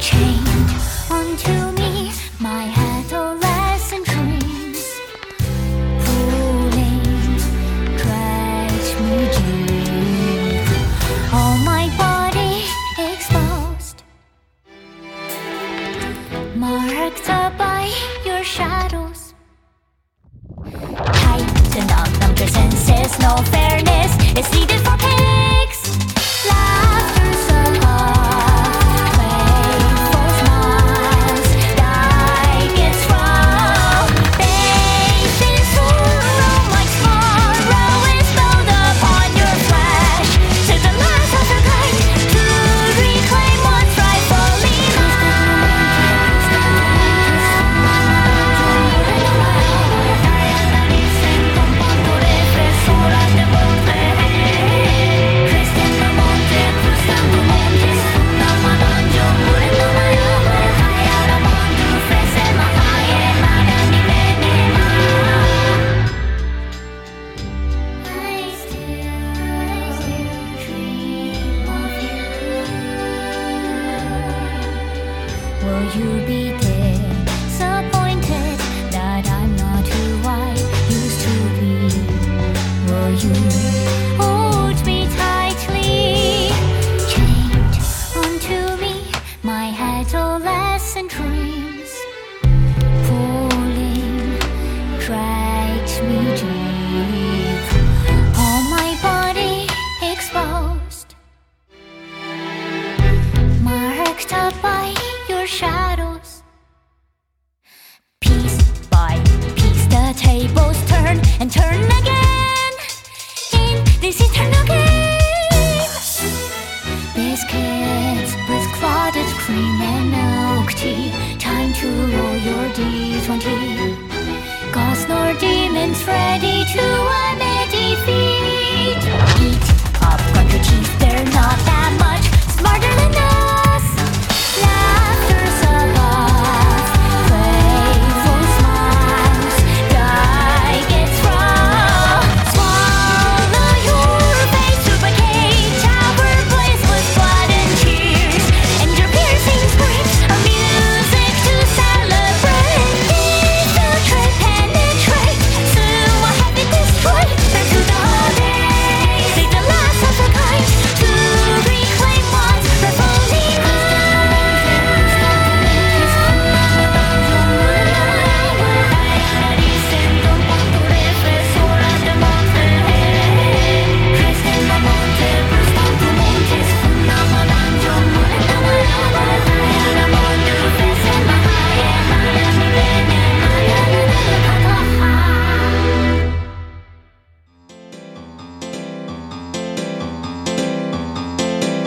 chained onto me, my adolescent dreams, pulling, drives me deep. All my body exposed, marked up by your shadows. Tighten up your senses, no fairness is needed for pigs. Laughter so hard, playful smiles, die gets wrong. Bathed in sorrow, my sorrow is bound upon your flesh. To the last of your kind, to reclaim what's rightfully Will you be disappointed that I'm not who I used to be? Will you hold me tightly, chained onto me, my adolescent dreams, pulling, dragged me deep. All my body exposed, marked up by your shadows. Piece by piece the tables turn and turn again in this eternal game. Biscuits with clotted cream and milk tea, time to roll your D20. Gods nor demons ready to unleash.